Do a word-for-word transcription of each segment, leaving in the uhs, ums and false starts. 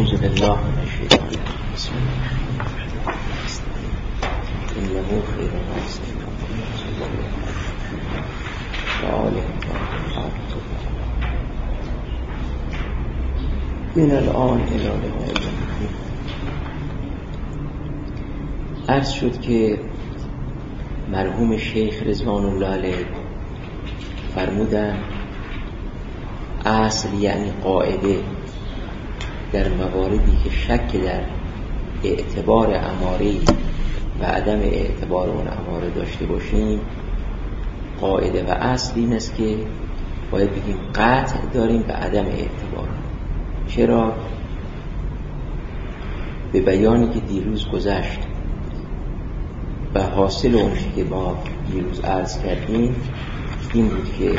اعوذ بالله من الشیطان الرجیم. بسم الله انه خیر الناس و آله من الان الی لقاء الجحیم. عرض شد که مرحوم شیخ رضوان الله علیه فرمودن اصل یعنی قاعده در مواردی که شک در اعتبار اماره‌ای و عدم اعتبار اون اماره داشته باشیم، قاعده و اصل این است که باید بگیم قطع داریم به عدم اعتبار. چرا؟ به بیانی که دیروز گذشت و حاصل اون که ما دیروز عرض کردیم این بود که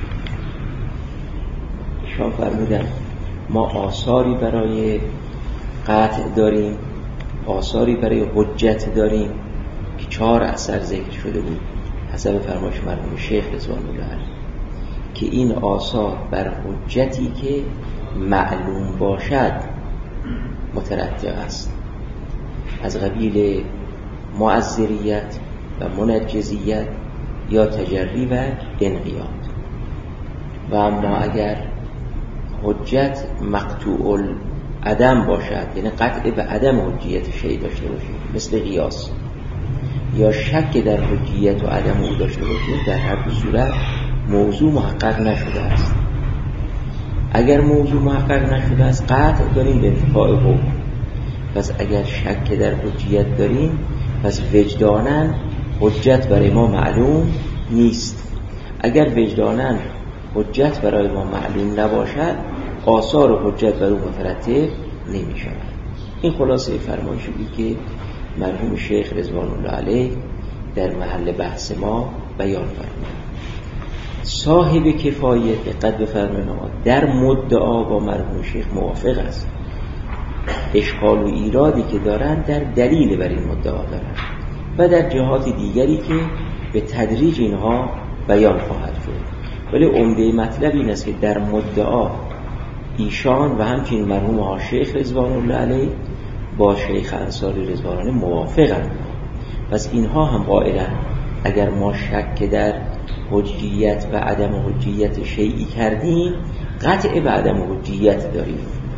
شما فرمودن ما آثاری برای قطع داریم، آثاری برای حجت داریم که چهار اثر ذکر شده بود حسب فرمایش مرحوم شیخ رضوان الله علیه، که این آثار بر حجتی که معلوم باشد مترتب است، از قبیل معذریت و منجزیت یا تجری و انقیاد. و اما اگر حجت مقطوع العدم باشد، یعنی قطع به عدم حجیت شیء داشته باشید مثل قیاس، یا شک در حجیت و عدم او داشته باشید، در هر دو صورت موضوع محقق نشده است. اگر موضوع محقق نشده است قطع داریم به انتفاع حکم، پس اگر شک در حجیت داریم پس وجداناً حجت برای ما معلوم نیست. اگر وجداناً حجت برای ما معلوم نباشد آثار حجت بر او مترتب نمی شود. این خلاصه فرمایشی بود که مرحوم شیخ رضوان الله علیه در محل بحث ما بیان فرمود. صاحب کفایه دقت بفرمایید در مدعا با مرحوم شیخ موافق است. اشکال و ایرادی که دارند در دلیل بر این مدعا دارند و در جهات دیگری که به تدریج اینها بیان خواهد شد. ولی عمده مطلب این است که در مدعا ایشان و همچنین مرحوم ها شیخ رضوان الله علیه با شیخ انصاری رضوانه موافقند. پس اینها هم قائلند اگر ما شک در حجیت و عدم حجیت شیعی کردیم قطع به عدم حجیت داریم.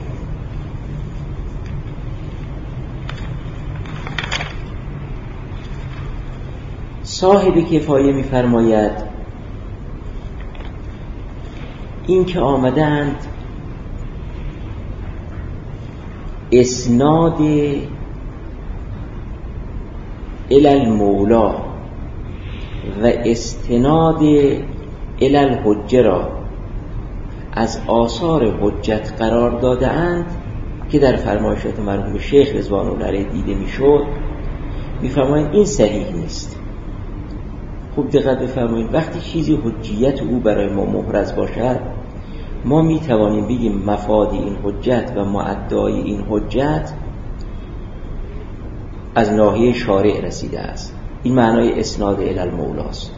صاحب کفایه می فرماید این که آمدند اسناد الی المولا و استناد الی الحجه را از آثار حجت قرار داده اند که در فرمایشات مرحوم شیخ رضوان الله علیه دیده می شد، می فرمایند این صحیح نیست. خوب دقت بفرمایید، وقتی چیزی حجیت او برای ما محرز باشد ما می توانیم بگیم مفاد این حجت و معدای این حجت از ناحیه شارع رسیده است. این معنای اسناد الی المولا است.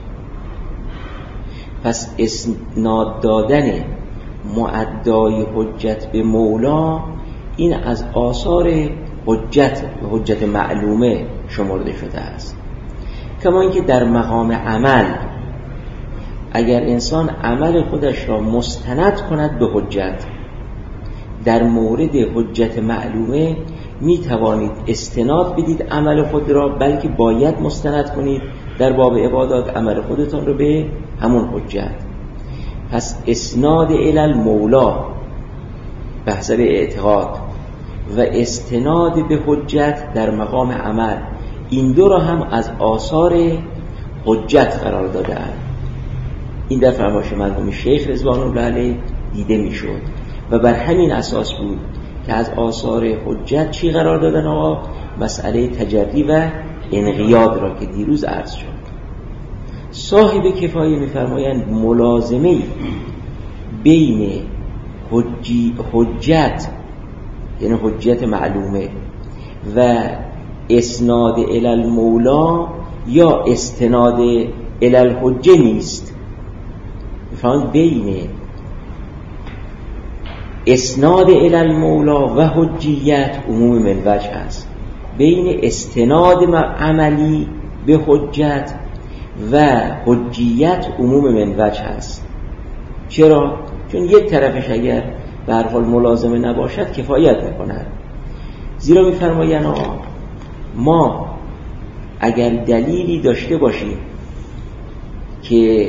پس اسناد دادن معدای حجت به مولا این از آثار حجت حجت معلومه شمرده شده است. کما اینکه در مقام عمل اگر انسان عمل خودش را مستند کند به حجت، در مورد حجت معلومه می توانید استناد بدید عمل خود را، بلکه باید مستند کنید در باب عبادات عمل خودتان را به همون حجت. پس اسناد الی المولا به حسب اعتقاد و استناد به حجت در مقام عمل، این دو را هم از آثار حجت قرار دادند. این در فرمایش مرحوم شیخ رضوان الله علیه دیده میشد و بر همین اساس بود که از آثار حجت چی قرار دادن آقا؟ مسئله تجری و انقیاد را که دیروز عرض شد. صاحب کفایه میفرمایند ملازمه بین حجی حجت یعنی حجت معلومه و اسناد الی المولا یا استناد الی الحجه نیست. میفرمایند بین اسناد الی المولا و حجیت عموم من وجه هست. بین استناد عملی به حجت و حجیت عموم من وجه هست. چرا؟ چون یک طرفش اگر به هر حال ملازمه نباشد کفایت میکند. زیرا میفرمایند ما اگر دلیلی داشته باشیم که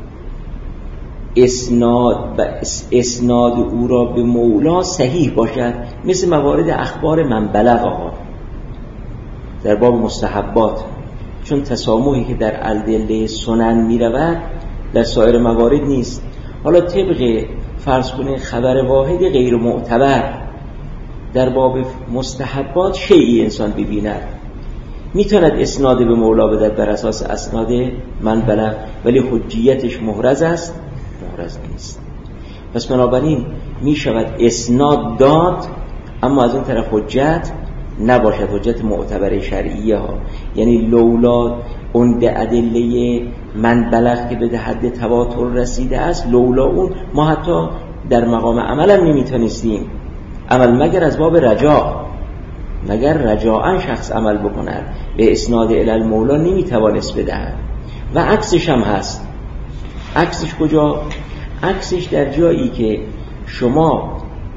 اسناد و اسناد او را به مولا صحیح باشد، مثل موارد اخبار من بلغ آقا در باب مستحبات، چون تسامحی که در الدله سنن می رود در سایر موارد نیست. حالا طبق فرض کنید خبر واحد غیر معتبر در باب مستحبات شیعی انسان ببیند، میتواند اسناد به مولا بدهد بر اساس اسناد من بلغ، ولی حجیتش محرز است؟ محرز نیست. پس بنابراین میشود اسناد داد اما از اون طرف حجت نباشد، حجت معتبر شرعیه ها. یعنی لولا اون ادله من بلغ که به حد تواتر رسیده است، لولا اون ما حتی در مقام عمل هم نمیتونستیم عمل مگر از باب رجاء، مگر رجاءً شخص عمل بکند، به اسناد الی المولا نمیتوانست بدهد. و عکسش هم هست. عکسش کجا؟ عکسش در جایی که شما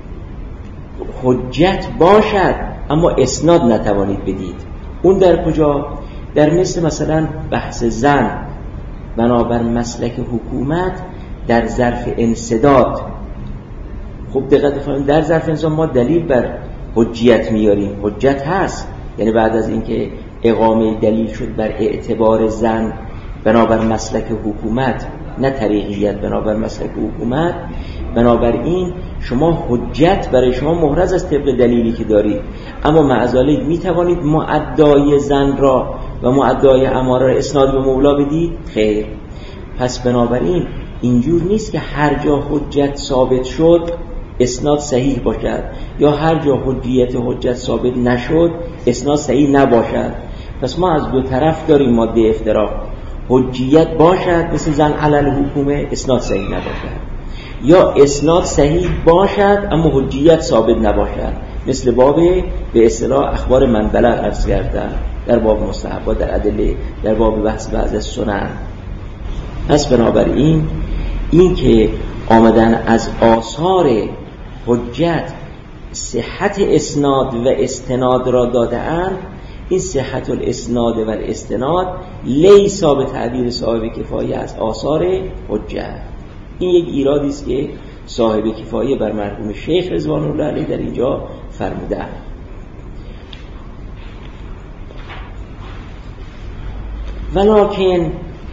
حجت باشد اما اسناد نتوانید بدید. اون در کجا؟ در مثل مثلا بحث زن بنابر مسلک حکومت در ظرف انسداد. خب دقت فرمایید در ظرف انسداد ما دلیل بر حجیت میاریم، حجت هست، یعنی بعد از اینکه اقامه دلیل شد بر اعتبار زن بنابر مسلک حکومت، نه طریقیت، بنابر مسلک حکومت، بنابراین شما حجت برای شما محرز از طبق دلیلی که دارید. اما معذالک میتوانید معدای زن را و معدای اماره را اسناد به مولا بدید؟ خیر. پس بنابراین اینجور نیست که هر جا حجت ثابت شد اسناد صحیح باشد، یا هر جا حجیت حجت ثابت نشد اسناد صحیح نباشد. پس ما از دو طرف داریم ماده افتراق. حجیت باشد مثل زن علل حکومه، اسناد صحیح نباشد، یا اسناد صحیح باشد اما حجیت ثابت نباشد، مثل باب به اصطلاح اخبار من بلغ عرض کردم در باب مستحبات، در ادله، در باب بحث بعض از سنن. پس بنابراین این که آمدن از آثار حجت صحت اسناد و استناد را داده‌اند، این صحت الاسناد و الاستناد لیسا به تعبیر صاحب کفایه از آثار حجت. این یک ایرادی است که صاحب کفایه بر مرحوم شیخ رضوان الله علیه در اینجا فرمودند. ولکن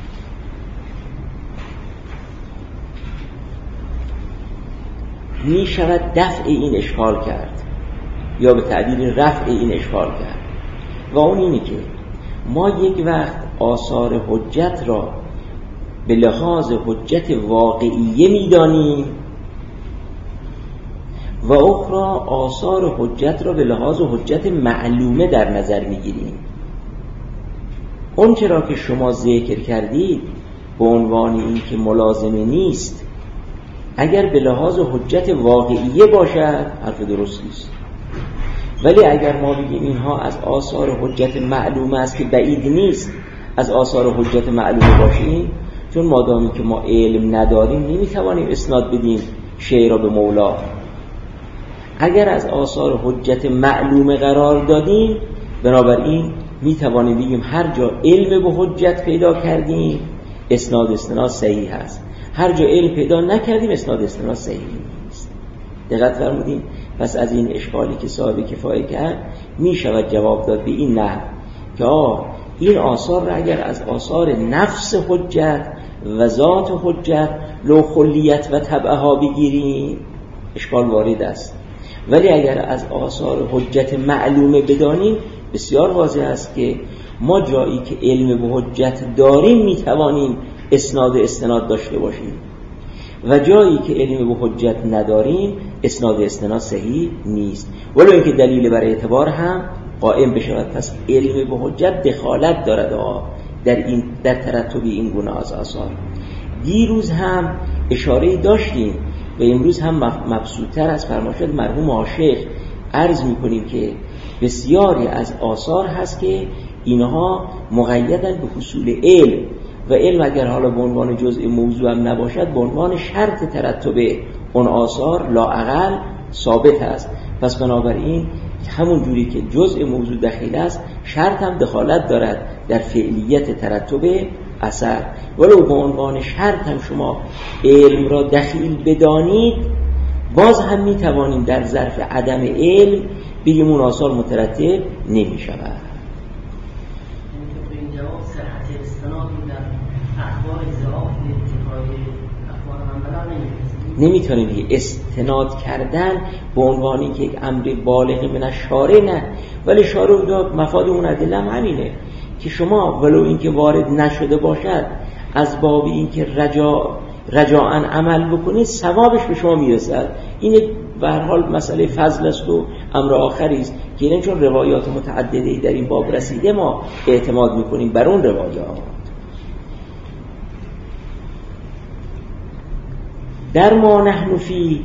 می شود دفع این اشکال کرد یا به تعبیر رفع این اشکال کرد، و اون اینه که ما یک وقت آثار حجت را به لحاظ حجت واقعیه می دانیم و اخرى آثار حجت را به لحاظ حجت معلومه در نظر می گیریم. اون چرا که شما ذکر کردید به عنوان این که ملازمه نیست، اگر به لحاظ حجت واقعیه باشد حرف درست نیست، ولی اگر ما بگیم اینها از آثار حجت معلومه است که بعید نیست از آثار حجت معلومه باشیم، چون مادامی که ما علم نداریم نمیتوانیم اسناد بدیم شیء را به مولا. اگر از آثار حجت معلومه قرار دادیم بنابراین میتوانیم بگیم هر جا علم به حجت پیدا کردیم اسناد استناد صحیح هست، هر جا علم پیدا نکردیم اسناد استناد صحیح نیست. دقت فرمودین؟ پس از این اشکالی که صاحب کفایه کرد می شود جواب داد به این نه که آه این آثار را اگر از آثار نفس حجت و ذات حجت لو خلیت و تبعها بگیریم اشکال وارد است، ولی اگر از آثار حجت معلومه بدانیم بسیار واضح است که ما جایی که علم به حجت داریم می توانیم اسناد استناد داشته باشیم و جایی که علم به حجت نداریم اسناد استناد صحیح نیست، ولو اینکه دلیل بر اعتبار هم قائم بشود. پس علم به حجت دخالت دارد در این در ترتب این گونه از آثار. دیروز هم اشاره داشتیم و امروز هم مبسوط‌تر از فرمایشات مرحوم عاشق عرض می‌کنیم که بسیاری از آثار هست که اینها مقیدن به حصول علم و علم اگر حالا به عنوان جزء موضوع هم نباشد به عنوان شرط ترتب اون آثار لااقل ثابت است. پس بنابراین همون جوری که جزء موضوع دخیل است شرط هم دخالت دارد در فعلیت ترتب اثر، ولو به عنوان شرط هم شما علم را دخیل بدانید باز هم می توانیم در ظرف عدم علم بگیم اون آثار مترتب نمی شود. نمیتونیم دیگه استناد کردن به عنوانی که یک امر بالغ من الشارع نه، ولی شارع داد مفاد اون ادله هم همینه که شما ولو اینکه وارد نشده باشد از باب اینکه رجا رجاءً عمل بکنید ثوابش به شما میرسد. این به هر حال مسئله فضل است و امر آخری است که این چون روایات متعددی در این باب رسیده ما اعتماد میکنیم بر اون روایات. در ما نحن فی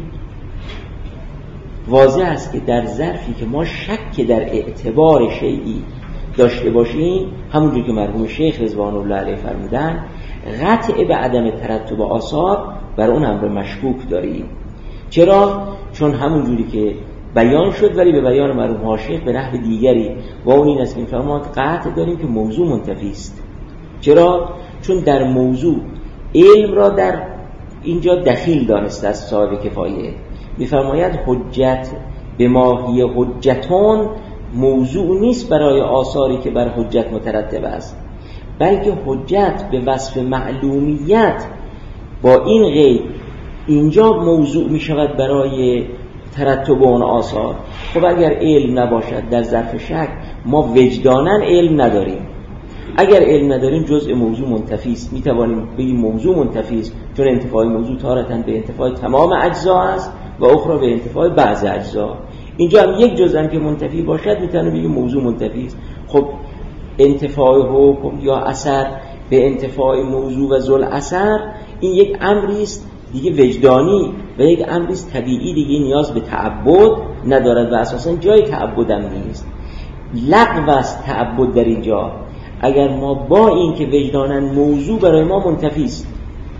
واضح است که در ظرفی که ما شک در اعتبار شیئی داشته باشیم، همونجور که مرحوم شیخ رضوان الله علیه فرمودن، قطع به عدم ترتب آثار بر اون امر مشکوک داریم. چرا؟ چون همونجوری که بیان شد ولی به بیان مرحوم شیخ به نحو دیگری و اون این است که می‌فرماید قطع داریم که موضوع منتفی است. چرا؟ چون در موضوع علم را در اینجا دخیل دانسته است صاحب کفایه. می‌فرماید حجت به ماهی حجتون موضوع نیست برای آثاری که بر حجت مترتب است، بلکه حجت به وصف معلومیت با این قید اینجا موضوع می شود برای ترتب اون آثار. خب اگر علم نباشد در ظرف شک ما وجداناً علم نداریم، اگر علم نداریم جزء موضوع منتفی است، می توانیم بگیم موضوع منتفی است چون انتفاع موضوع تارتاً به انتفاع تمام اجزا است و اخرى به انتفاع بعض اجزا. اینجا هم یک جزء که منتفی باشد میتونه بگیم موضوع منتفی است. خب انتفاع حکم یا اثر به انتفاع موضوع و ذل اثر این یک امری است دیگه وجدانی و یک امری است طبیعی، دیگه نیاز به تعبد ندارد و اساسا جای تعبد هم نیست. لغو است تعبد در اینجا اگر ما با این که وجدانا موضوع برای ما منتفی است،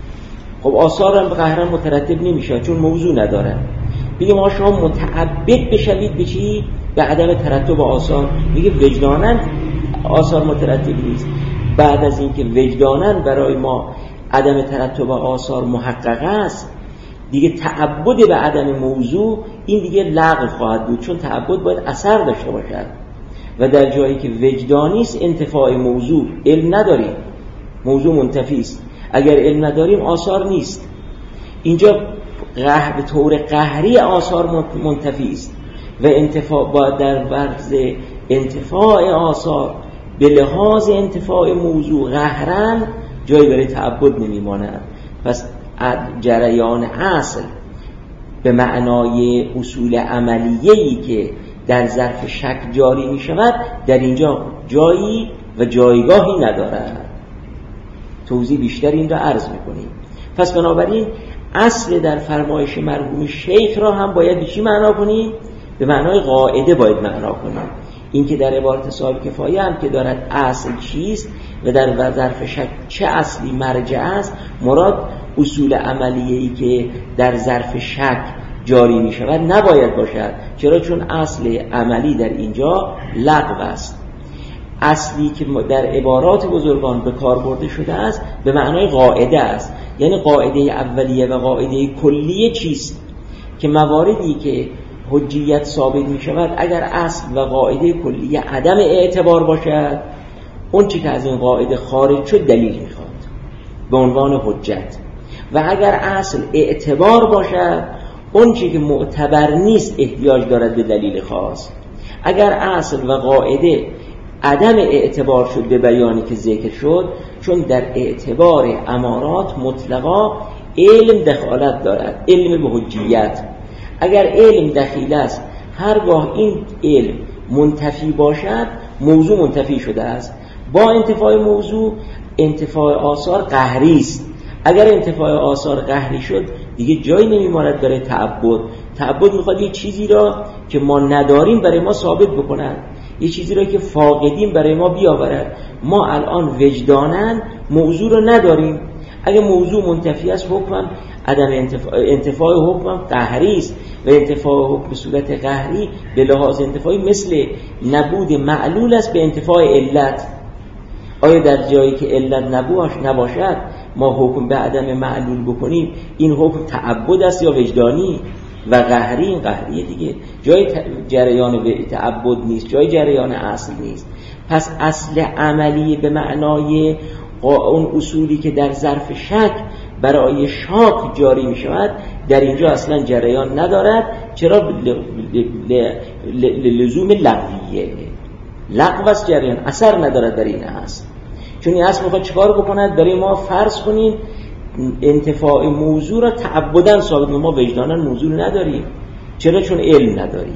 خب آثار هم قهرن مترتب نمیشه چون موضوع نداره. بگیم ما شما متعبد بشوید به چی؟ به عدم ترتب آثار. میگه وجداناً آثار مترتب نیست. بعد از اینکه وجداناً برای ما عدم ترتب آثار محقق است، دیگه تعبد به عدم موضوع این دیگه لغو خواهد بود، چون تعبد باید اثر داشته باشد و در جایی که وجدانی است انتفاع موضوع علم نداریم، موضوع منتفی است. اگر علم نداریم آثار نیست. اینجا قهر به طور قهری آثار منتفی است و انتفاع باید در ورز انتفاع آثار به لحاظ انتفاع موضوع قهرن جایی برای تعبد نمیماند. پس جریان اصل به معنای اصول عملیه‌ای که در ظرف شک جاری می شود در اینجا جایی و جایگاهی ندارد. توضیح بیشتر این را عرض می‌کنیم. پس بنابراین اصل در فرمایش مرحوم شیخ را هم باید به چی معنا کنیم؟ به معنای قاعده باید معنا کنیم. این که در عبارت صاحب کفایه هم که دارد اصل چیست و در ظرف شک چه اصلی مرجع است، مراد اصول عملیه‌ای که در ظرف شک جاری می شود نباید باشد. چرا؟ چون اصل عملی در اینجا لغو است. اصلی که در عبارات بزرگان به کار برده شده است به معنای قاعده است. یعنی قاعده اولیه و قاعده کلیه چیست؟ که مواردی که حجیت ثابت می شود اگر اصل و قاعده کلیه عدم اعتبار باشد، اون چی که از این قاعده خارج شد دلیل می خواد به عنوان حجت، و اگر اصل اعتبار باشد اون چی که معتبر نیست احتیاج دارد به دلیل خاص. اگر اصل و قاعده عدم اعتبار شد به بیانی که ذکر شد، چون در اعتبار امارات مطلقا علم دخالت دارد، علم به حجیت. اگر علم دخیل است هرگاه این علم منتفی باشد موضوع منتفی شده است. با انتفاع موضوع انتفاع آثار قهری است. اگر انتفاع آثار قهری شد دیگه جایی نمیماند برای تعبد. تعبد میخواد یه چیزی را که ما نداریم برای ما ثابت بکنن، یه چیزی را که فاقدیم برای ما بیاورد. ما الان وجدانن موضوع رو نداریم. اگه موضوع منتفی است حکمم عدم انتفاع, انتفاع حکمم قهری است و انتفاع حکم به صورت قهری به لحاظ انتفاعی مثل نبود معلول است به انتفاع علت. آیا در جایی که علت نبوش نباشد ما حکم به عدم معلول بکنیم این حکم تعبد است یا وجدانی؟ و قهری، این قهریه دیگه، جای جریان تعبد نیست، جای جریان اصل نیست. پس اصل عملی به معنای اون اصولی که در ظرف شک برای شاک جاری می شود در اینجا اصلا جریان ندارد. چرا؟ لزوم لغویه، لغو است، جریان اثر ندارد در این اصل. چون این اصل میخواد چیکار بکند؟ برای ما فرض کنیم انتفاع موضوع را تعبداً ثابت. ما وجداناً موضوع نداریم. چرا؟ چون علم نداریم.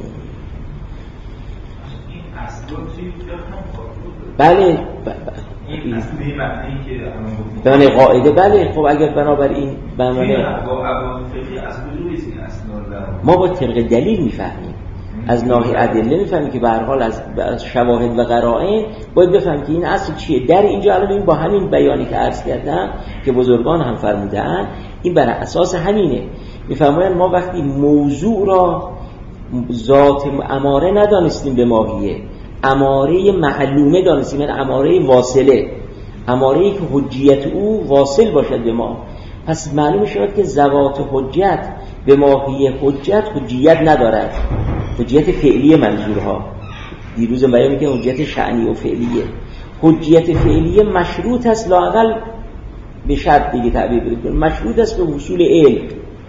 این اصل رو چی بله این اصل به معنی که بنابراین قاعده بله. خب اگر بنابراین بنابراین ما با طبق دلیل میفهمیم، از ناحیه ادله میفهمیم که به هر حال از شواهد و قرائن باید بفهمیم که این اصل چیه. در اینجا الان این با همین بیانی که عرض کردم که بزرگان هم فرمودن این بر اساس همینه. میفرمایند ما وقتی موضوع را ذات اماره ندانستیم به ماهیه، اماره معلومه دانستیم، یعنی اماره واصله، اماره‌ای که حجیت او واصل باشد به ما، پس معلوم شود که ذوات حجت به ماهیه حجت حجیت ندارد. حجیت فعلی منظورها دیروز بیان میکنه حجیت شأنی و فعلیه. حجیت فعلیه مشروط است لااقل به شرط دیگه تعبیر بکنیم، مشروط است به وصول علم.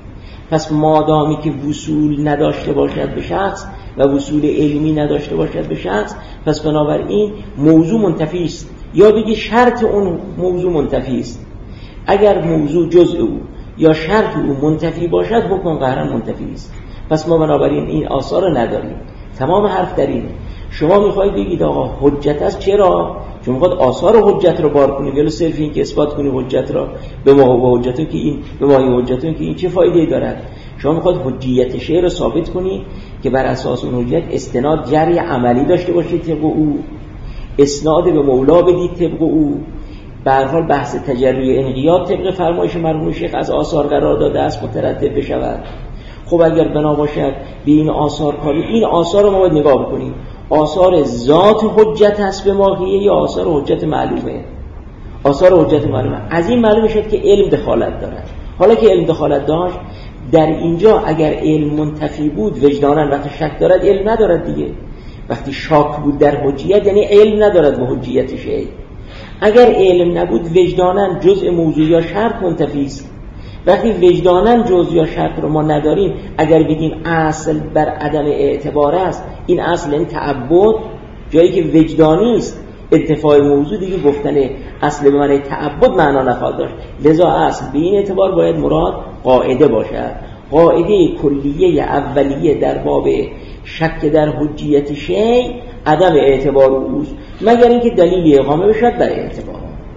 پس مادامی که وصول نداشته باشد به شخص و وصول علمی نداشته باشد به شخص، پس بنابراین موضوع منتفی است، یا بگی شرط اون موضوع منتفی است. اگر موضوع جزء او یا شرط او منتفی باشد حکم قهرا منتفی است. پس ما بنابراین این آثار رو نداریم. تمام حرف در اینه. شما میخواید بگید آقا حجت است، چرا؟ چون میخواد آثار حجت رو بار کنید، ولی صرف این که اثبات کنید حجت را به ما و حجتون که این به ما و حجتون که این چه فایده‌ای دارد؟ شما میخواد حجیت شیء رو ثابت کنید که بر اساس اون حجت استناد جری عملی داشته باشید طبق او، اسناد به مولا بدید طبق او. به هر حال بحث تجری انقیاد طبق فرمایش مرحوم شیخ از آثار قرار داده است مترتب بشود. خب اگر بنا باشد به این آثار کاری، این آثار رو ما باید نگاه بکنیم، آثار ذات حجت هست به ماهیه یا آثار حجت معلومه؟ آثار حجت معلومه. از این معلوم شد که علم دخالت دارد. حالا که علم دخالت داشت، در اینجا اگر علم منتفی بود وجداناً وقتی شک دارد علم ندارد دیگه. وقتی شاک بود در حجیت یعنی علم ندارد به حجیت شیء. اگر علم نبود وجداناً جزء موضوع یا شرط منتفی است. وقتی وجداناً جزء یا شرط رو ما نداریم، اگر بگیم اصل بر عدم اعتبار است، این اصل این تعبد، جایی که وجدانی است انتفاع موضوع، دیگه گفتن اصل به معنی تعبد معنا نخواهد داشت. لذا اصل به این اعتبار باید مراد قاعده باشد، قاعده کلیه اولیه در باب شک در حجیت شیء عدم اعتبار اوست، مگر اینکه دلیل اقامه بشد بر اعتبار.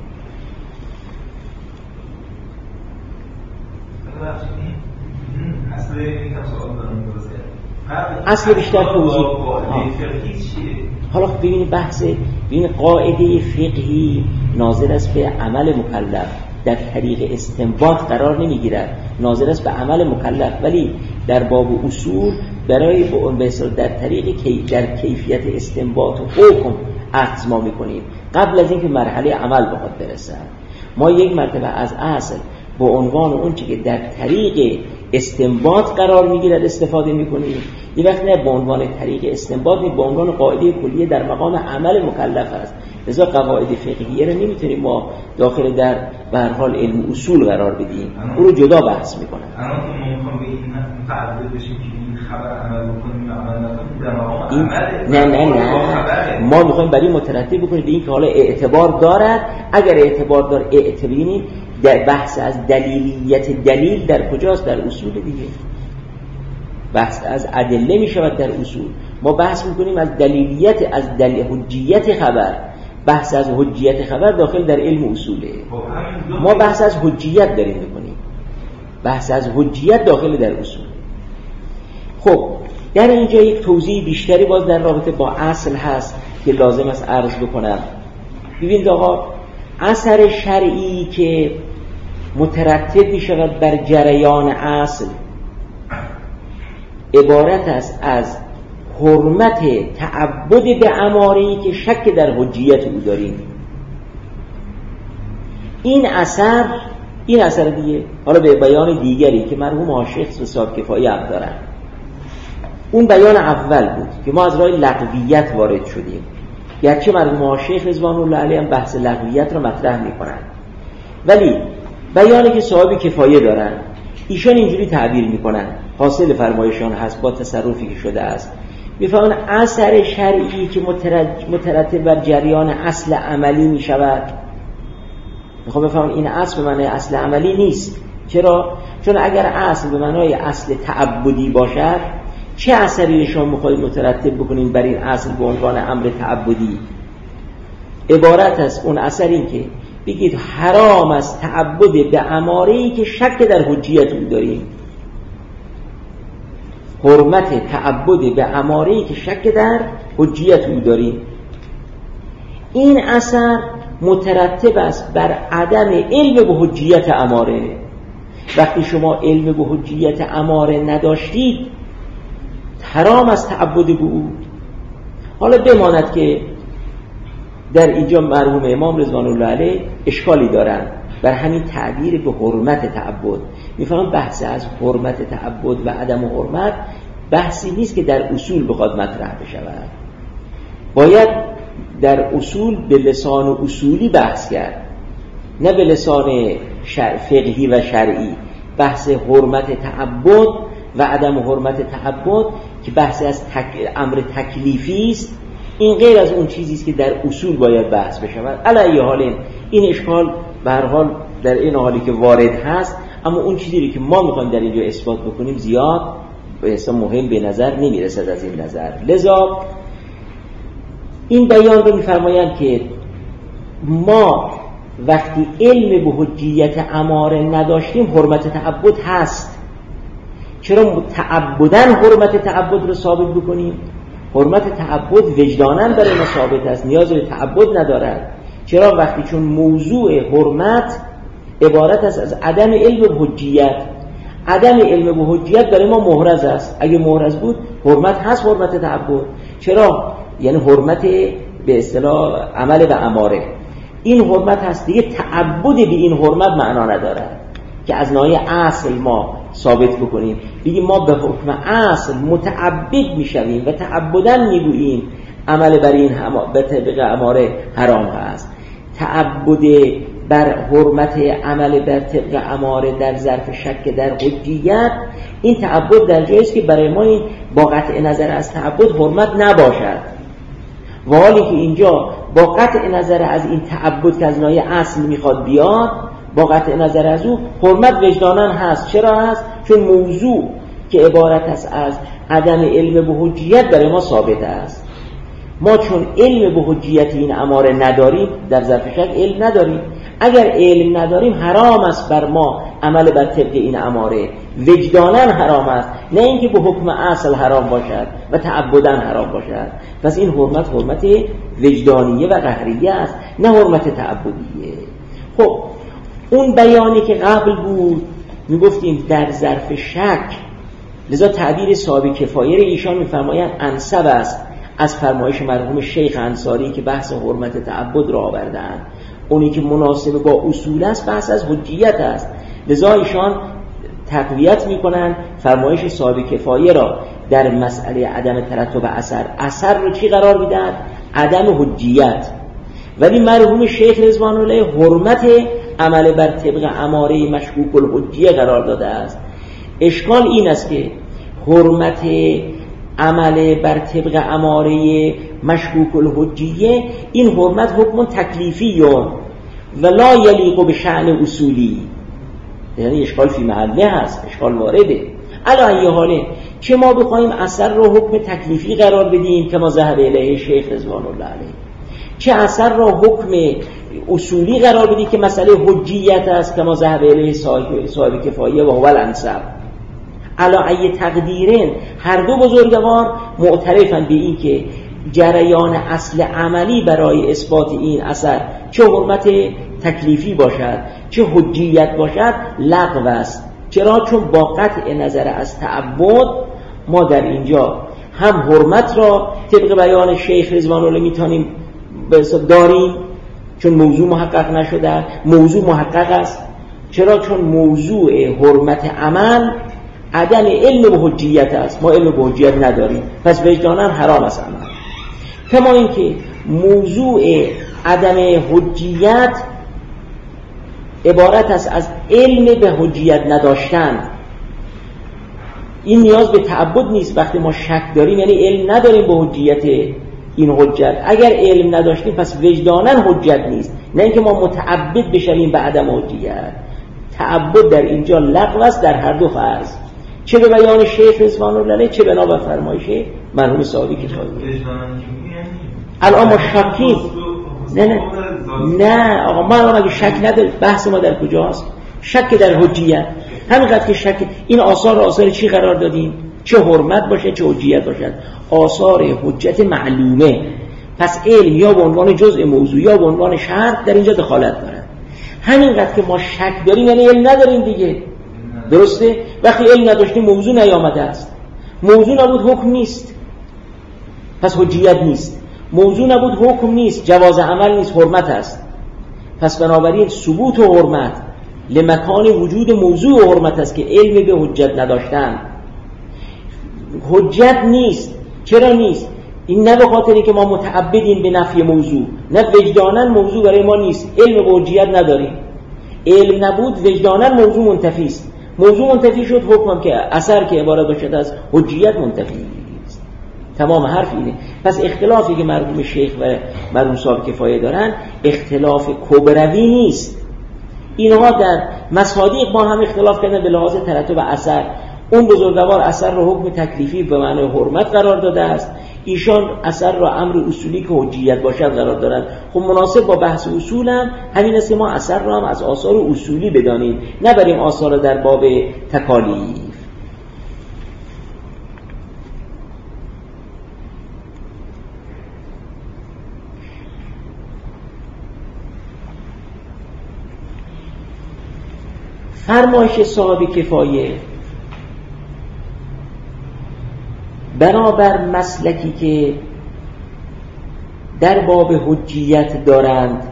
اصل بیشتر توضیح. حالا ببینید بحث ببینید قاعده فقهی ناظر است به عمل مکلف، در طریق استنباط قرار نمیگیرد، ناظر است به عمل مکلف، ولی در باب اصول برای به اصطلاح در طریق کی در کیفیت استنباط و حکم اخذ ما میکنیم قبل از اینکه مرحله عمل بخواد برسد. ما یک مرتبه از اصل با عنوان اون چیزی که در طریق استنباط قرار میگیرد استفاده میکنیم، یه وقت نه به عنوان طریق استنباط، به عنوان قاعده کلیه در مقام عمل مکلف است. لذا قواعد فقهیه رو نمیتونیم ما داخل در به هر حال علم اصول قرار بدیم، او رو جدا بحث میکنن. الان که ما میخوام به این متعدد بشیم که این خبر عمل بکنیم عمل نکنیم در مقام عمل، نه نه نه ما میخوایم برای مترتب بکنیم به این که حالا اعتبار دارد. اگر اعتبار دار اعتباریم در بحث از دلیلیت دلیل در کجاست؟ در اصول دیگه. بحث از ادله می شود در اصول. ما بحث میکنیم از دلیلیت، از دلیل حجیت خبر. بحث از حجیت خبر داخل در علم اصوله. ما بحث از حجیت داریم میکنیم. بحث از حجیت داخل در اصول. خب در اینجا یک توضیح بیشتری باز در رابطه با اصل هست که لازم است عرض بکنم. ببینید آقا، اثر شرعی که مترتب می شود بر جریان اصل عبارت است از حرمت تعبد به اماره‌ای که شک در حجیت او داریم. این اثر این اثر دیگه، حالا به بیان دیگری که مرحوم عاشق حساب کفایه هم دارن، اون بیان اول بود که ما از راه لغویت وارد شدیم، گرچه مرحوم عاشق رضوان الله علیه هم بحث لغویت رو مطرح میکنن، ولی بیانی که صاحب کفایه دارن ایشان اینجوری تعبیر میکنن، حاصل فرمایشان هست با تصرفی که شده است، میفهمن اثر شرعی که مترتب بر جریان اصل عملی میشود. میخوام بفهمن این اصل به معنای اصل عملی نیست. چرا؟ چون اگر اصل به معنای اصل تعبدی باشد، چه اثری شما میخواید مترتب بکنین بر این اصل به عنوان امر تعبدی؟ عبارت است اون اثر این که بگید حرام است تعبد به اماره‌ای که شک در حجیت او داریم. حرمت تعبد به اماره‌ای که شک در حجیت او داریم. این اثر مترتب است بر عدم علم به حجیت اماره. وقتی شما علم به حجیت اماره نداشتید، حرام است تعبد به او. حالا بماند که در اینجا مرحوم امام رضوان الله علیه اشکالی دارن بر همین تعبیر به حرمت تعبد. میفهمم بحث از حرمت تعبد و عدم حرمت بحثی نیست که در اصول بخواد مطرح بشود. باید در اصول به لسان اصولی بحث کرد، نه به لسان فقهی و شرعی. بحث حرمت تعبد و عدم حرمت تعبد که بحث از تک... امر تکلیفی است، این غیر از اون چیزی است که در اصول باید بحث بشود. علی حال این اشکال به هر حال در این حالی که وارد هست، اما اون چیزی که ما میخوایم در اینجا اثبات بکنیم زیاد به حساب مهم به نظر نمیرسد. از این نظر لذا این بیان رو میفرمایند که ما وقتی علم به حجیت اماره نداشتیم، حرمت تعبد هست. چرا تعبدن حرمت تعبد رو ثابت بکنیم؟ حرمت تعبد وجداناً برای ما ثابت است، نیاز به تعبد ندارد. چرا؟ وقتی چون موضوع حرمت عبارت است از عدم علم به حجیت. عدم علم به حجیت برای ما محرز است. اگه محرز بود حرمت هست، حرمت تعبد. چرا؟ یعنی حرمت به اصطلاح عمل به اماره. این حرمت هست دیگه، تعبد به این حرمت معنا ندارد که از ناحیه اصل ما ثابت بکنیم، بگیم ما به حکم اصل متعبد میشویم و تعبداً میگوییم عمل بر این به طبق اماره حرام هست. تعبد بر حرمت عمل بر طبق اماره در ظرف شک در حجیت، این تعبد در جایی است که برای ما این با قطع نظر از تعبد حرمت نباشد، و حالی که اینجا با قطع نظر از این تعبد که از ناحیه اصل میخواد بیاد، با قطع نظر از او حرمت وجداناً هست. چرا هست؟ چون موضوع که عبارت است از عدم علم به حجیت برای ما ثابت است. ما چون علم به حجیت این اماره نداریم، در ظرف شک علم نداریم. اگر علم نداریم حرام است بر ما عمل بر طبق این اماره، وجداناً حرام است، نه اینکه به حکم اصل حرام باشد و تعبداً حرام باشد. پس این حرمت حرمت وجدانیه و قهریه است، نه حرمت تعبدیه. خب اون بیانی که قبل بود میگفتیم در ظرف شک، لذا تعبیر صاحب کفایه ایشان میفرمایند انسب است از فرمایش مرحوم شیخ انصاری که بحث حرمت تعبد را آوردند. اونی که مناسب با اصول است بحث از حجیت است. لذا ایشان تقویت میکنن فرمایش صاحب کفایه را در مسئله عدم ترتب اثر. اثر رو چی قرار میدن؟ عدم حجیت. ولی مرحوم شیخ رضوان الله حرمت عمل بر طبق اماره مشکوک الحجیه قرار داده است. اشکال این است که حرمت عمل بر طبق اماره مشکوک الحجیه، این حرمت حکم تکلیفی و لا یلیق به شأن اصولی، یعنی اشکال فی محله هست، اشکال وارده. علی ای حاله چه ما بخوایم اثر رو حکم تکلیفی قرار بدیم که ما ذهب الیه شیخ رضوان الله علیه، چه اثر را حکم اصولی قرار بدید که مسئله حجیت است که ما ذهب الیه صاحب, صاحب کفایه و هو الانسب علی ای تقدیرین. هر دو بزرگوار معترفند به این که جریان اصل عملی برای اثبات این اثر چه حرمت تکلیفی باشد چه حجیت باشد لغو است. چرا؟ چون با قطع نظر از تعبد ما در اینجا هم حرمت را طبق بیان شیخ رضوان الله میتونیم داریم چون موضوع محقق نشده. موضوع محقق است. چرا؟ چون موضوع حرمت عمل عدم علم به حجیت است. ما علم به حجیت نداریم، پس وجدانا حرام است عمل. کما اینکه موضوع عدم حجیت عبارت است از علم به حجیت نداشتن. این نیاز به تعبد نیست. وقتی ما شک داریم یعنی علم نداریم به حجیت این حجت. اگر علم نداشتیم پس وجدانا حجت نیست، نه اینکه ما متعبد بشویم به عدم حجیت. تعبد در اینجا لغو است در هر دو فرض، چه به بیان شیخ رضوان الله علیه چه بنا بر فرمایش مرحوم صاحب کفایه. الان ما شکیم نه نه نه آقا ما الان اگه شک نداریم بحث ما در کجاست؟ شک در حجیت. همینقدر که شک این آثار آثار چی قرار دادیم؟ چه حرمت باشه چه حجیت باشد. آثار حجت معلومه. پس علم یا به عنوان جزء موضوع یا به عنوان شرط در اینجا دخالت داره. همینقدر که ما شک داریم یعنی علم نداریم دیگه. درسته؟ وقتی علم نداشتیم موضوع نیامده است. موضوع نبود حکم نیست، پس حجیت نیست. موضوع نبود حکم نیست، جواز عمل نیست، حرمت است. پس بنابراین ثبوت و حرمت لمکان وجود موضوع و حرمت است که علم به حجت نداشتن. حجت نیست. چرا نیست؟ این نه به خاطری که ما متعبدیم به نفی موضوع، نه وجدانا موضوع برای ما نیست، علم به حجیت نداریم. علم نبود وجدانا موضوع منتفی است. موضوع منتفی شد حکمم که اثر که عبارت باشد از حجیت منتفی است. تمام حرف اینه. پس اختلافی که مرحوم شیخ و مرحوم صاحب کفایه دارن اختلاف کبروی نیست. اینها در مصادیق با هم اختلاف کردن به لحاظ ترتب اثر. اون بزرگوار اثر را حکم تکلیفی به معنای حرمت قرار داده است، ایشان اثر را امر اصولی که حجیت باشد قرار دارند. خب مناسب با بحث اصول هم همین است که ما اثر را هم از آثار اصولی بدانیم، نبریم آثار را در باب تکالیف. فرمایش صاحب کفایه بنابر مسلکی که در باب حجیت دارند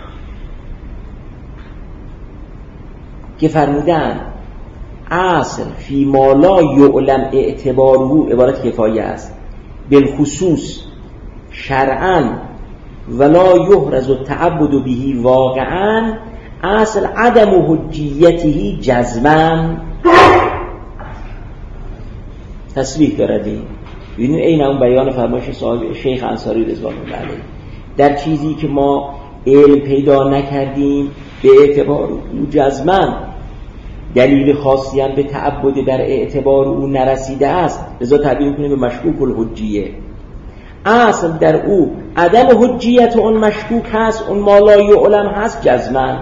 که فرمودند اصل فی ما لا یعلم اعتباره، عبارت کفایه است، بالخصوص شرعاً ولا یحرز التعبد به واقعاً، اصل عدم حجیته جزماً. تصریح داردیم. ببینید این اون بیان فرمایش صاحب شیخ انصاری رضوان الله علیه. در چیزی که ما علم پیدا نکردیم به اعتبار او جزماً دلیل خاصی هم به تعبد در اعتبار او نرسیده است، لذا تعبیر کنیم به مشکوک الحجیه. اصل در او عدم حجیت اون مشکوک هست، اون ما لا یعلم هست جزماً.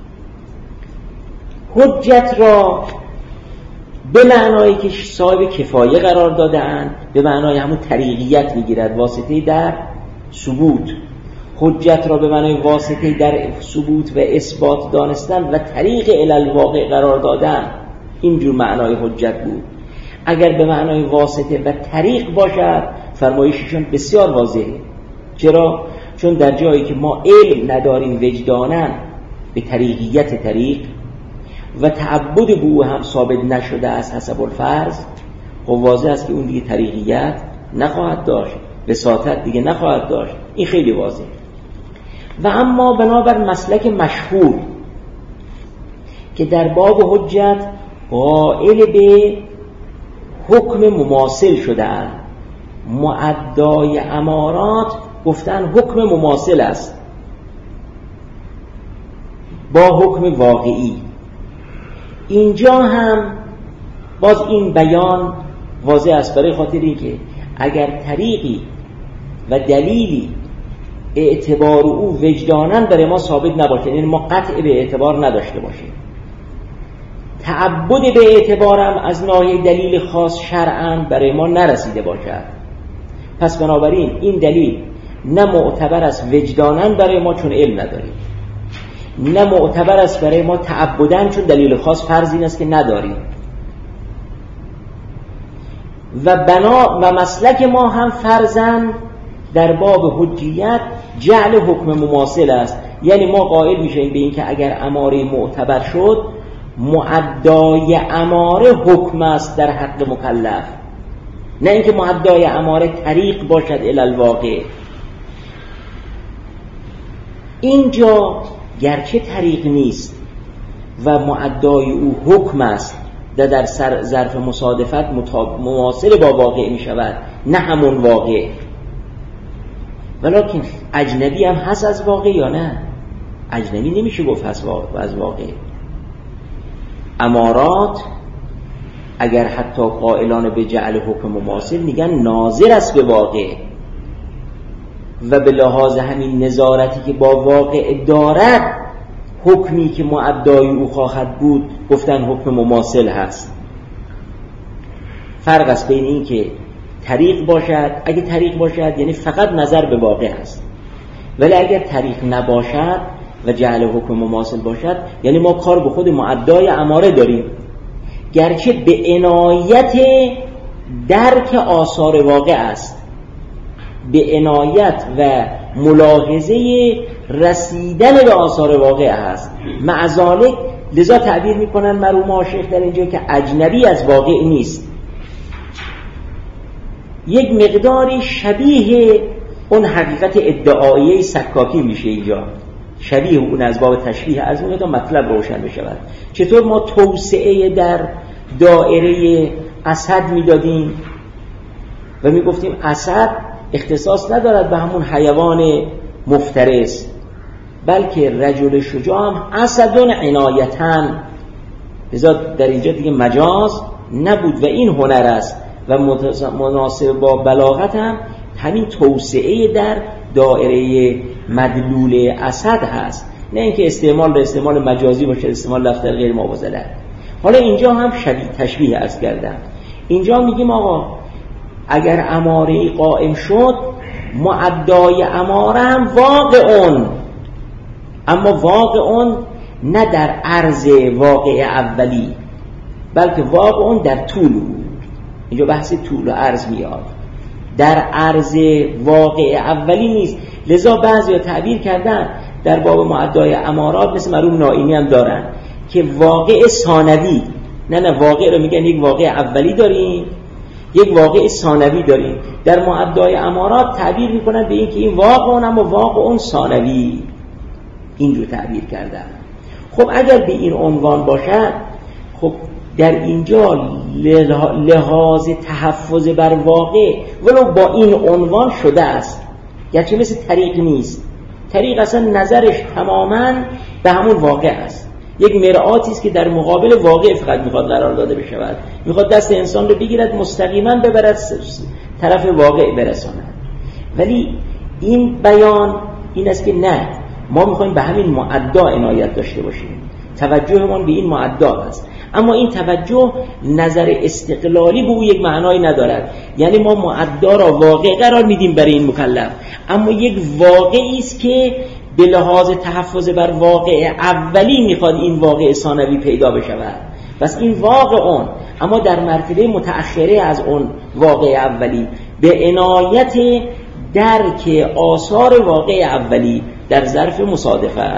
حجت را به معنایی که صاحب کفایه قرار داده‌اند به معنای همون طریقیت میگیرد، واسطه در ثبوت. حجت را به معنای واسطه در ثبوت و اثبات دانستن و طریق الی الواقع قرار دادن، اینجور معنای حجت بود. اگر به معنای واسطه و طریق باشد فرمایششون بسیار واضحه. چرا؟ چون در جایی که ما علم نداریم وجداناً به طریقیت طریق و تعبد به او هم ثابت نشده از حسب الفرض، خب واضح است که اون دیگه طریقیت نخواهد داشت، وساطت دیگه نخواهد داشت. این خیلی واضح. و اما بنابر مسلک مشهور که در باب حجت قائل به حکم مماثل شده‌اند، مؤدای امارات گفتن حکم مماثل است با حکم واقعی. اینجا هم باز این بیان واضح است، برای خاطر اینکه اگر طریقی و دلیلی اعتبار او وجداناً برای ما ثابت نباشه، یعنی ما قطع به اعتبار نداشته باشیم. تعبد به اعتبارم از ناحیه دلیل خاص شرعاً برای ما نرسیده باشد. پس بنابراین این دلیل نه معتبر است وجداناً برای ما چون علم نداریم، نه معتبر است برای ما تعبداً چون دلیل خاص فرض این است که نداریم. و بنا و مسلک ما هم فرضاً در باب حجیت جعل حکم مماثل است، یعنی ما قائل میشیم به این که اگر اماره معتبر شد معدای اماره حکم است در حق مکلف، نه اینکه معدای اماره طریق باشد الی الواقع. اینجا گرچه طریق نیست و معدای او حکم است و در ظرف مصادفت مماثل با واقع می شود، نه همون واقع، ولیکن اجنبی هم هست از واقع یا نه؟ اجنبی نمیشه گفت هست از واقع. امارات اگر حتی قائلان به جعل حکم مماثل میگن ناظر است به واقع و به لحاظ همین نظارتی که با واقع دارد حکمی که معدای او خواهد بود گفتن حکم مماثل هست. فرق است بین این که طریق باشد، اگه طریق باشد یعنی فقط نظر به واقع است، ولی اگر طریق نباشد و جعل حکم مماثل باشد یعنی ما کار به خود معدای اماره داریم، گرچه به عنایت درک آثار واقع است، به عنایت و ملاحظه رسیدن به آثار واقع است. مع ذالک لذا تعبیر میکنن مرحوم عاشق در اینجا که اجنبی از واقع نیست، یک مقداری شبیه اون حقیقت ادعایه سکاکی میشه اینجا، شبیه اون از باب تشبیه از اون تا مطلب روشن بشود. چطور ما توسعه در دائره اسد میدادیم و میگفتیم اسد اختصاص ندارد به همون حیوان مفترس، بلکه رجل شجاع هم اسدون عنایتن، لذا در اینجا دیگه مجاز نبود و این هنر است و مناسب با بلاغت هم همین توسعه در دائره مدلول اسد هست، نه اینکه استعمال به استعمال مجازی باشه، استعمال لفظ غیر مبازله. حالا اینجا هم شبیه تشبیه عرض کردم. اینجا میگیم آقا اگر اماره قائم شد معدای اماره هم واقعون، اما واقعون نه در عرض واقع اولی بلکه واقعون در طول بود. اینجا بحث طول و عرض میاد، در عرض واقع اولی نیست. لذا بعضی تعبیر کردن در باب معدای امارات مثل مرحوم نائینی هم دارن که واقع ثانوی، نه نه واقع رو میگن یک واقع اولی داریم یک واقع ثانوی داریم. در معدای امارات تعبیر میکنن به این که این واقع اون اما واقع اون ثانوی، اینجور تعبیر کردن. خب اگر به این عنوان باشد، خب در اینجا لحاظ تحفظ بر واقع ولو با این عنوان شده است، گرچه مثل طریق نیست. طریق اصلا نظرش تماما به همون واقع است، یک مرآتی است که در مقابل واقع فقط میخواد قرار داده بشود، میخواد دست انسان رو بگیرد مستقیما ببرد طرف واقع برساند. ولی این بیان این است که نه، ما میخوایم به همین معدا عنایت داشته باشیم، توجهمون به این معدا است. اما این توجه نظر استقلالی به او یک معنایی ندارد، یعنی ما معدا را واقع قرار میدیم برای این مکلف، اما یک واقعی است که به لحاظ تحفظ بر واقع اولی میخواد این واقع ثانوی پیدا بشود. پس این واقع اون، اما در مرتبه متأخره از اون واقع اولی به عنایت درک آثار واقع اولی در ظرف مصادفه.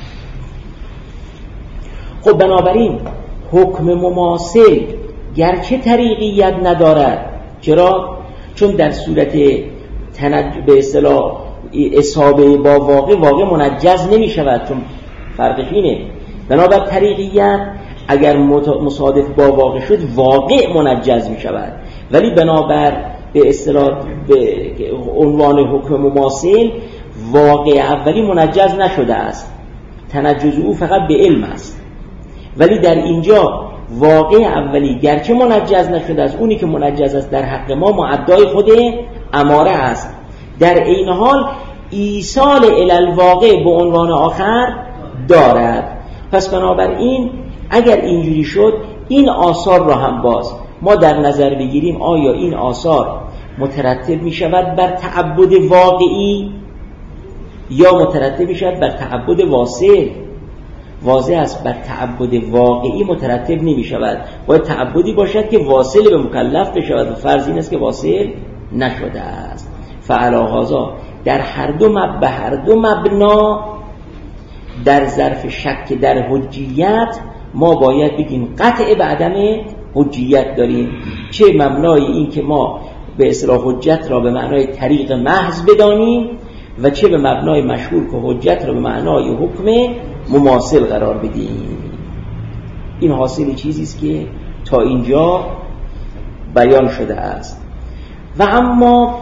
خب بنابراین حکم مماثل گرچه طریقیت ندارد، چرا؟ چون در صورت تنج... به اصطلاح اصابه با واقع واقع منجز نمی شود، چون فرقش اینه. بنابر طریقیت اگر مصادف با واقع شد واقع منجز می شود، ولی بنابر به اصطلاح به عنوان حکم مماثل واقع اولی منجز نشده است، تنجز او فقط به علم است. ولی در اینجا واقع اولی گرچه منجز نشده است، اونی که منجز است در حق ما معدای خود اماره است. در این حال ایصال الی الواقع به عنوان آخر دارد. پس بنابراین اگر اینجوری شد این آثار را هم باز ما در نظر بگیریم آیا این آثار مترتب می شود بر تعبد واقعی یا مترتب می شود بر تعبد واصل. واضح است بر تعبد واقعی مترتب نمی شود، باید تعبدی باشد که واصل به مکلف بشود و فرض این است که واصل نشده است. فعلاهازا در هر دو مب به هر دو مبنا در ظرف شک در حجیت ما باید بگیم قطع به عدم حجیت داریم، چه مبنای این که ما به اصطلاح حجت را به معنای طریق محض بدانیم و چه به مبنای مشهور که حجت را به معنای حکم مماثل قرار بدیم. این حاصل چیزی است که تا اینجا بیان شده است. و اما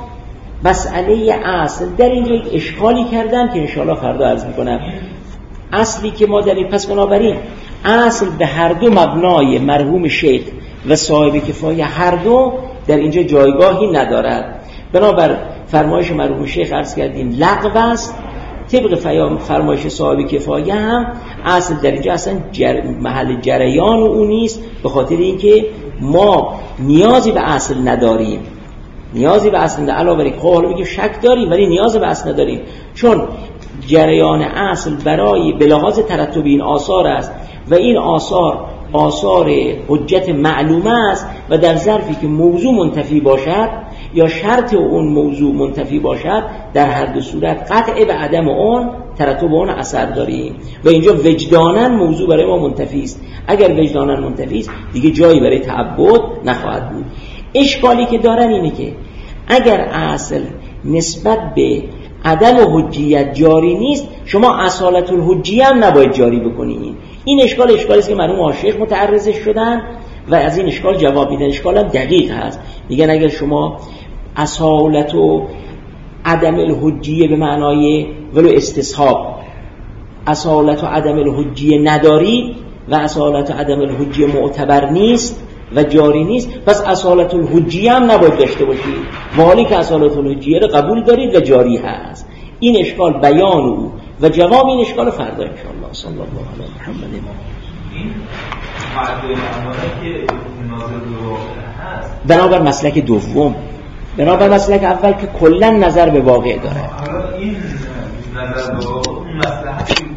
مسئله اصل در اینجا یک اشکالی کردن که انشاءالله فردا عرض میکنم. اصلی که ما در این پس بنابراین اصل به هر دو مبنای مرحوم شیخ و صاحب کفایه هر دو در اینجا جایگاهی ندارد. بنابر فرمایش مرحوم شیخ عرض کردیم لغو است، طبق فرمایش صاحب کفایه هم اصل در اینجا اصلا جر... محل جریان او نیست، به خاطر اینکه ما نیازی به اصل نداریم. نیازی به اصل علاوه بر اینکه حالا میگه شک داریم ولی نیاز به اصل نداریم، چون جریان اصل برای به لحاظ ترتب این آثار است و این آثار آثار حجت معلومه است و در ظرفی که موضوع منتفی باشد یا شرط اون موضوع منتفی باشد در هر دو صورت قطع به عدم اون ترتب اون اثر داریم و اینجا وجداناً موضوع برای ما منتفی است. اگر وجداناً منتفی است دیگه جایی برای تعبد نخواهد بود. اشکالی که دارن اینه که اگر اصل نسبت به عدم حجیت جاری نیست شما اصالت الحجیه هم نباید جاری بکنید. این اشکال اشکالی است که مرحوم عاشق متعرض شدن و از این اشکال جواب میدن. اشکال هم دقیق هست، میگن اگر شما اصالت و عدم الحجیه به معنای ولو استصحاب اصالت و عدم الحجیه نداری و اصالت و عدم الحجیه معتبر نیست و جاری نیست، پس اصالت الحجیه هم نباید داشته باشید، مالی که اصالت الحجیه رو قبول دارید و جاری هست. این اشکال بیان او و جواب این اشکال فردا ان شاء الله. صلی الله علیه محمد. این معدل امانه که ناظر به واقع هست بنابر مسلک دوم، بنابر مسلک اول که کلا نظر به واقع داره. حالا این نظر به واقع اون مصلحتی